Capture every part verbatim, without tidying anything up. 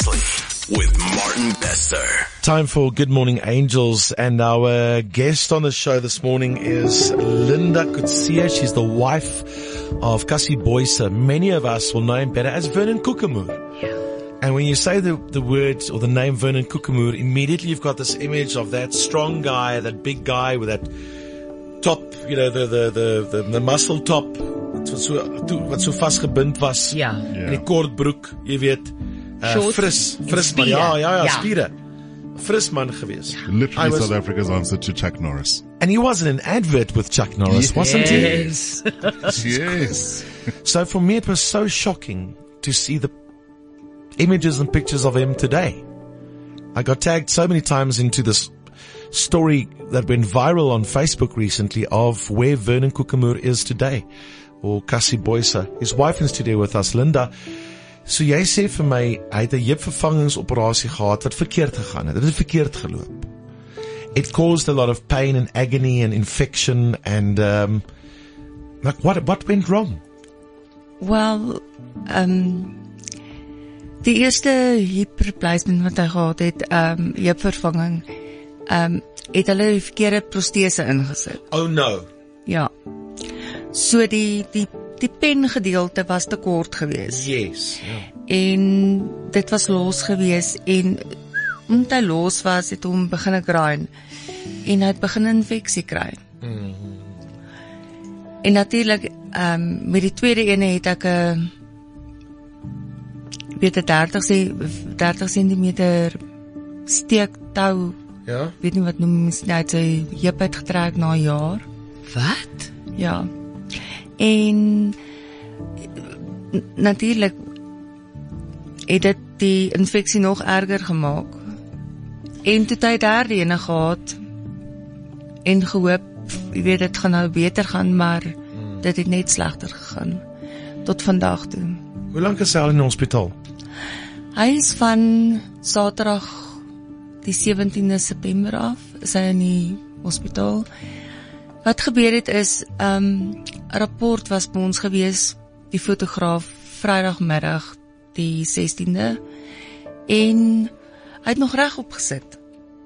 Seriously with Martin Bester. Time for Good Morning Angels, and our guest on the show this morning is Linda Coetzee. She's the wife of Cassie Boyce. Many of us will know him better as Vernon Kokemoer. Yeah. And when you say the, the words or the name Vernon Kokemoer, immediately you've got this image of that strong guy, that big guy with that top, you know, the, the, the, the, the muscle top, wat so, wat so vastgebind was. Ja. En die kort broek, jy weet. Uh, Short fris, fris man, ja, ja, ja, Ja. spiere. Fris man geweest. Literally was- South Africa's answer to Chuck Norris. And he was in an advert with Chuck Norris, wasn't he? Yes. Yes. So for me it was so shocking to see the images and pictures of him today. I got tagged so many times into this story that went viral on Facebook recently of where Vernon Kokemoer is today, or Cassie Boyce. His wife in studio with us, Linda. So jy sê vir my, hy het 'n heupvervangingsoperasie gehad wat verkeerd gegaan het. Dit het verkeerd geloop. It caused a lot of pain and agony and infection and um like what what went wrong? Wel, um, die eerste hip replacement wat hy gehad het, um, heupvervanging, um, het hulle die verkeerde protese ingesit. Oh no. Ja. So die, die, die pen gedeelte was te kort gewees. Yes. Yeah. En dit was los gewees en omdat hy los was, het hom begin grind en hy het begin infeksie kry. Mm-hmm. En natuurlik, um, met die tweede ene het ek 'n weet 'n dertig sentimeter steektou, Ja. weet nie wat noem mens, nou het sy heup uitgetrek na 'n jaar. Wat? Ja. En n- natuurlik het dit die infeksie nog erger gemaak. En toe het hy derde ene gehad en gehoop, jy weet dit gaan nou beter gaan, maar hmm. dit het net slegter gegaan tot vandag toe. Hoe lank is hy al in die hospitaal? Hy is van Saterdag die sewentiende September af, is hy in die hospitaal. Wat gebeur het is, um, 'n rapport was by ons gewees, die fotograaf, Vrydagmiddag die sestiende, en hy het nog reg opgesit.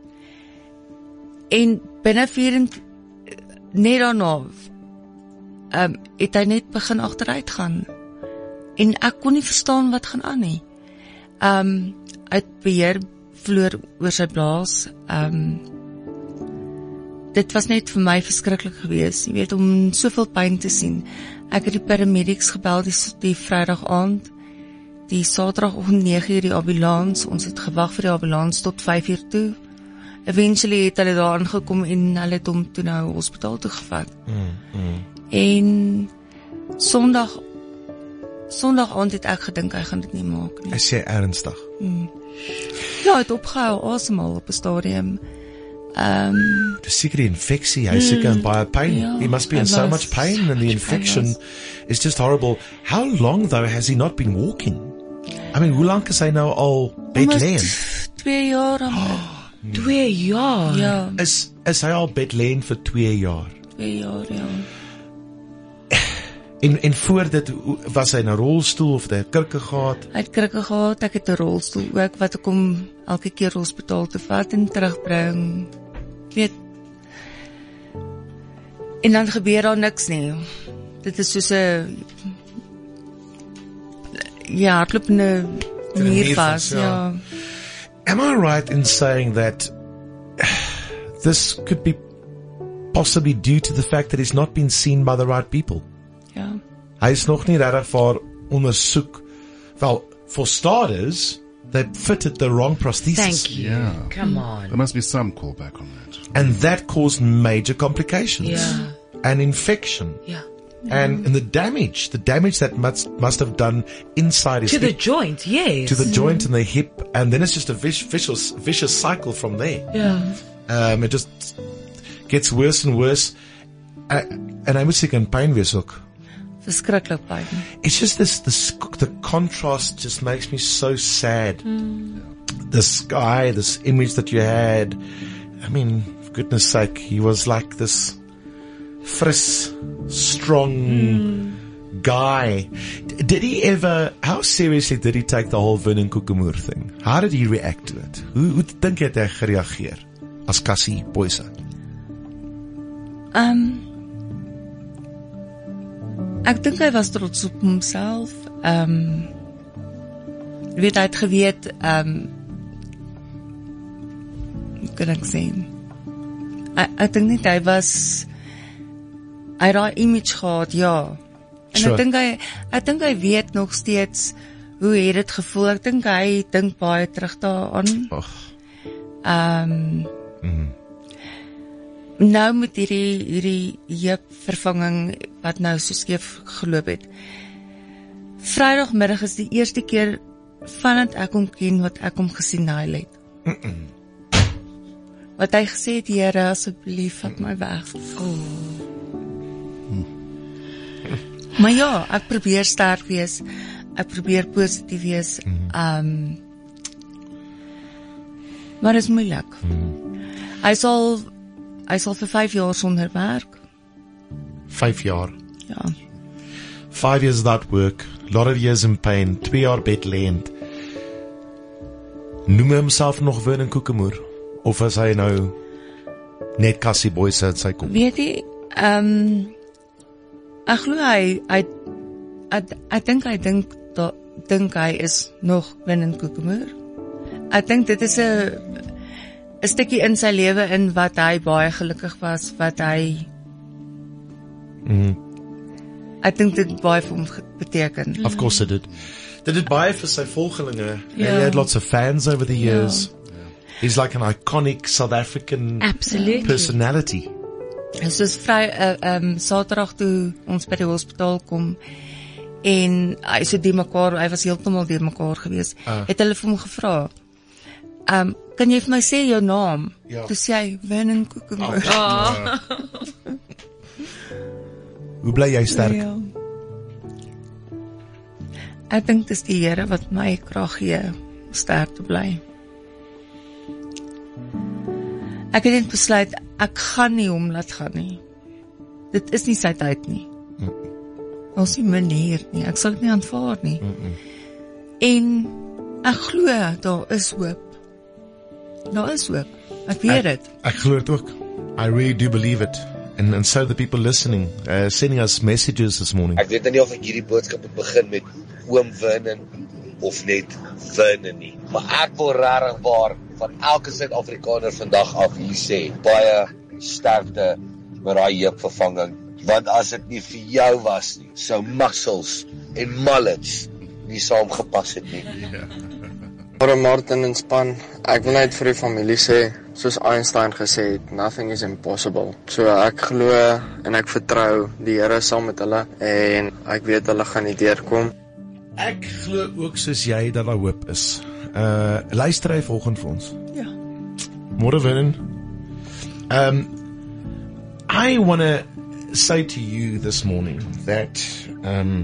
En binne vierentwintig, net daarna, um, het hy net begin agteruit gaan. En ek kon nie verstaan wat gaan aan nie. Um, hy het beheer verloor oor sy blaas. Um, dit was net vir my verskriklik geweest, jy weet, om soveel pyn te sien. Ek het die paramedics gebel die, die Vrydag aand, die Saterdagoggend nege uur die ambulans, ons het gewag vir die ambulans tot vyf uur toe. Eventually het hulle daar aangekom en hulle het hom toe nou hospitaal toe gevat. Mm, mm. En Sondag Sondag aand het ek gedink hy gaan dit nie maak nie. Hy sê ernstig. Ja, hy het opgehou asemhaal op 'n stadium. Um, Dis seker die infeksie, hy seker in baie pain. Ja, He must be in hy so was. much pain and the infection is just horrible. How long though has he not been walking? I mean, hoe lank is hy nou al bedleen? twee jaar amper. Twee jaar. Ja, Is is hy al bedleen vir twee jaar? twee jaar, ja. En en voor dit hoe- was hy in 'n rolstoel of het hy 'n kurke gehad? Hy het krikke gehad, ek het 'n rolstoel ook, wat ek hom elke keer hospitaal te vat en terugbring. Weet, en dan gebeur daar niks nie. Dit is soos 'n, ja, hardlopende muur muur vas, vas, ja. ja. Am I right in saying that this could be possibly due to the fact that he's not been seen by the right people? Ja. Hy is nog nie regtig vir ondersoek. Well, for starters, they fitted the wrong prosthesis. Thank you. Yeah. Come on. There must be some callback on that. And that caused major complications. Yeah. And infection. Yeah. And, and the damage, the damage that must, must have done inside his To the hip, joint, yes. to the joint and the hip. And then it's just a vic- vicious, vicious cycle from there. Yeah. Um, it just gets worse and worse. Uh, en hy moet seker in pyn wees ook. Verskriklik pyn. It's just this, this, the contrast just makes me so sad. Mm. This guy, this image that you had, I mean, for goodness sake, he was like this fris, strong, mm. guy. D- Did he ever, how seriously did he take the whole Vernon Kokemoer thing? How did he react to it? Hoe, hoe dink jy het hy gereageer? As Cassie Boyse? Um, ek dink hy was trots op homself. Um, weet hy het geweet, um, hoe kan ek sê? Ek, ek dink nie, hy was, hy het daai image gehad, ja. En Sure. ek dink hy, ek dink hy weet nog steeds hoe het dit gevoel. Ek dink hy dink baie terug daaraan. Och. Um, nou met hierdie, hierdie heupvervanging wat nou so skeef geloop het. Vrydagmiddag is die eerste keer vandat ek hom ken wat ek hom gesien huil het. Mm -mm. Wat hy gesê het, Here, asseblief, vat my weg. Oh. Maar ja, ek probeer sterk wees. Ek probeer positief wees. Um, maar dit is moeilik. Hy sal, hy sal vir vyf jaar sonder werk. Vyf jaar. Ja. Five years without work, lot of years in pain, twee jaar bedlend. Noem hy homself nog Vernon Kokemoer? Of is hy nou net Cassie Boyse uit sy kop? Weet jy, um, ek glo hy, hy, ek, ek dink hy dink, dat, dink hy is nog Vernon Kokemoer. Ek dink dit is 'n 'n stukkie in sy lewe in wat hy baie gelukkig was, wat hy Mm. ek dink dit baie vir hom ge- beteken. Of course it did. Dit het baie vir sy volgelinge. Ja. He had lots of fans over the years. He's like an iconic South African Absolutely. personality. En soos vry, uh, um, Saterdag toe ons by die hospitaal kom, en hy so die mekaar, hy was heeltemal die mekaar gewees, Ah. het hulle vir hom gevra, um, kan jy vir my sê jou naam? Ja. Toe sê hy, Vernon Kokemoer. Hoe bly jy sterk? Ja. Ek dink dis die Here wat my krag gee om sterk te bly. Ek het net besluit, ek gaan nie hom laat gaan nie. Dit is nie sy tyd nie. Ons nie manier nie, ek sal dit nie aanvaar nie. En ek glo, daar is hoop. Daar is hoop, ek weet dit. Ek glo dit ook. I really do believe it. And, and so the people listening, uh, sending us messages this morning. Ek weet nou nie of ek hierdie boodskap moet begin met oom Vernon of net Vernon nie. Maar ek wil regtig waar van elke Suid-Afrikaner vandag af hier sê, baie sterkte met daai heupvervanging. Want as dit nie vir jou was nie, sou muscles en mullets nie saamgepas het nie. Môre Martin en span, ek wil net vir die familie sê, soos Einstein gesê het, nothing is impossible. So ek glo en ek vertrou die Here saam met hulle en ek weet hulle gaan nie deurkom. Ek glo ook soos jy dat daar hoop is. Uh, luister hy volgende vir ons. Ja. Môre Vernon. Um, I want to say to you this morning that um,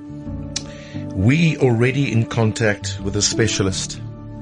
we already in contact with a specialist,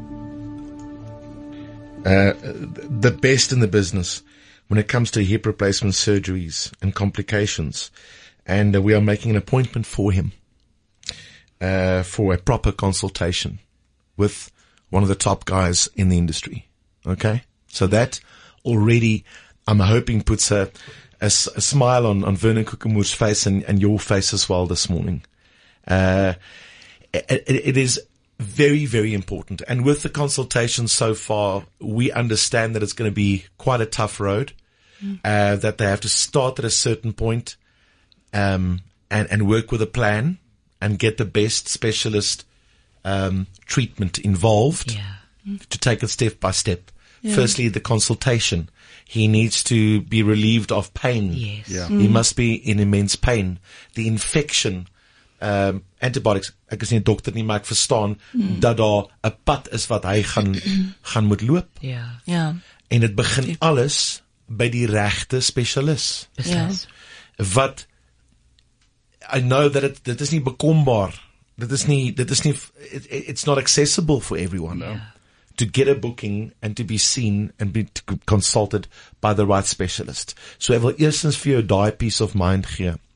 uh, the best in the business when it comes to hip replacement surgeries and complications, and uh, we are making an appointment for him uh, for a proper consultation with one of the top guys in the industry. Okay, so that already, I'm hoping, puts a, a, s- a smile on, on Vernon Kokemoer's face and, and your face as well this morning. Uh, it, it is very, very important. And with the consultation so far, we understand that it's going to be quite a tough road, mm. uh, that they have to start at a certain point, um, and, and work with a plan and get the best specialist, um, treatment involved Yeah. to take it step by step. Yeah. Firstly, the consultation. He needs to be relieved of pain. Yes. Yeah. He must be in immense pain. The infection, um, antibiotics, ek is nie 'n dokter nie, maar ek verstaan mm. dat daar 'n pad is wat hy gaan, gaan moet loop. Ja. Ja. En dit begin alles by die regte spesialis. Beslis. Wat, I know that it, dit is nie bekombaar. Dit is nie, dit is nie, it, it's not accessible for everyone. No. To get a booking and to be seen and be consulted by the right specialist. So ek wil eerstens vir jou daai peace of mind gee.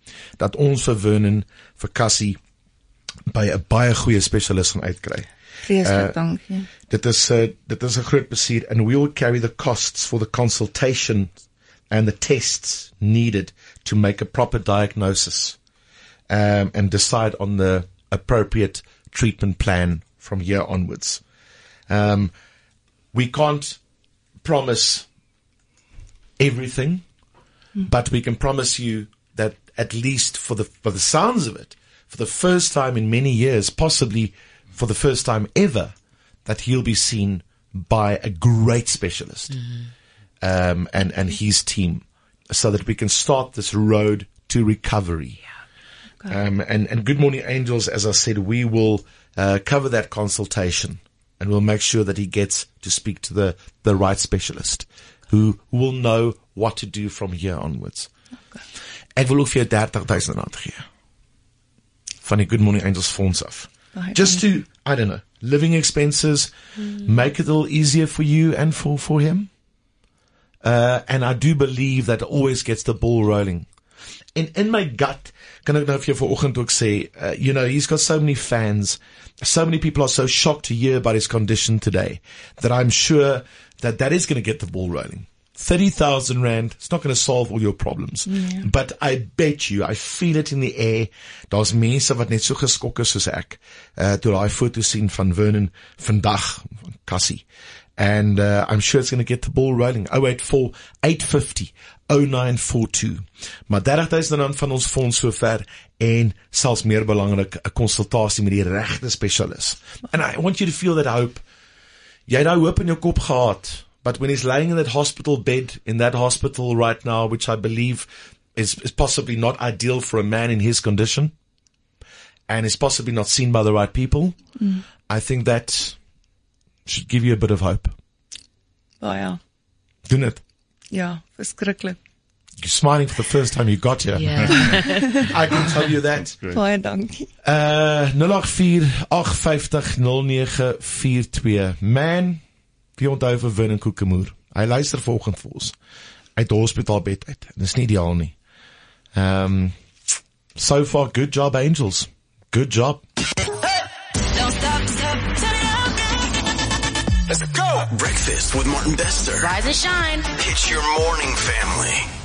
dat ons vir Vernon, vir Cassie, by 'n baie goeie spesialis gaan uitkry. Vreeslik, uh, dankie. Dit is, uh, dit is 'n groot plesier, and we will carry the costs for the consultation and the tests needed to make a proper diagnosis, um, and decide on the appropriate treatment plan from here onwards. Um, we can't promise everything, mm. but we can promise you that at least for the, for the sounds of it, for the first time in many years, possibly for the first time ever, that he'll be seen by a great specialist, mm-hmm. um, and, and his team, so that we can start this road to recovery. Yeah. Okay. Um, and, and Good Morning Angels, as I said, we will uh, cover that consultation, and we'll make sure that he gets to speak to the, the right specialist, who will know what to do from here onwards. Okay. Ek wil ook vir jou thirty thousand rand gee. Van die Good Morning Angels fonds af. Just to, I don't know, living expenses, mm. make it a little easier for you and for, for him. Uh, and I do believe that always gets the ball rolling. In, in my gut, kan ek nou vir jou vanoggend ook sê, uh, you know, he's got so many fans. So many people are so shocked to hear about his condition today that I'm sure that that is going to get the ball rolling. thirty thousand rand, it's not going to solve all your problems. Yeah. But I bet you, I feel it in the air, daar's mense wat net so geskok is soos ek, uh, toe daai foto sien van Vernon vandag, van Cassie. And uh, I'm sure it's going to get the ball rolling. oh eight four, eight five zero, oh nine four two. Maar thirty thousand rand van ons fonds sover, en selfs meer belangrik, 'n konsultasie met die regte spesialis. And I want you to feel that hope. Jy het daai hoop in jou kop gehad. But when he's laying in that hospital bed, in that hospital right now, which I believe is, is possibly not ideal for a man in his condition, and is possibly not seen by the right people, mm. I think that should give you a bit of hope. Oh ja. Doen het. Ja, verskriklik. You're smiling for the first time you got here. Yeah. I can tell you that. Baie dankie. Uh, zero eight four, eight five zero, zero nine four two. Man, wie onthou vir Vernon Kokemoer? Hy luister vanoggend vir ons uit die hospitaalbed uit. Dit is nie ideaal nie. Um, so far, good job, Angels. Good job. Don't stop, stop, turn it up. Let's go. Breakfast with Martin Bester. Rise and shine. It's your morning family.